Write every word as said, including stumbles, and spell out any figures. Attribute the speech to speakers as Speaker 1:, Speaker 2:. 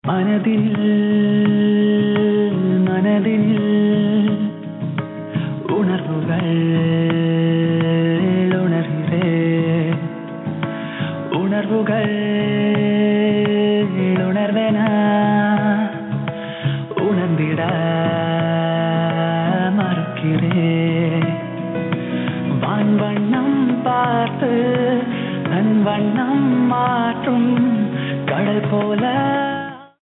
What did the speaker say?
Speaker 1: மனதில் மனதில் உணர்வுகள் உணர்கிறேன் உணர்வுகள் உணர்வேன உணர்ந்திட மறுக்கிறேன் வான் வண்ணம் பார்த்து தன் வண்ணம் மாற்றும் கடல் போல